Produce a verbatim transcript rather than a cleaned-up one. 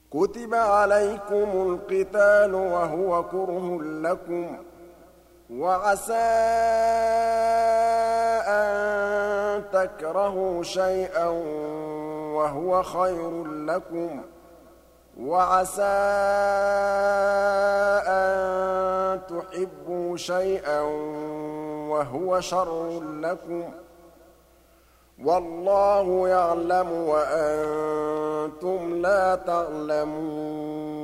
كُتِبَ عَلَيْكُمُ الْقِتَالُ وَهُوَ كُرْهٌ لَّكُمْ ۖ وَعَسَىٰ أَن تَكْرَهُوا شَيْئًا وَهُوَ خَيْرٌ لَّكُمْ ۖ وَعَسَىٰ أَن تُحِبُّوا شَيْئًا وَهُوَ شَرٌّ لَّكُمْ ۗ وَاللَّهُ يَعْلَمُ وَأَنتُمْ لَا تَعْلَمُونَ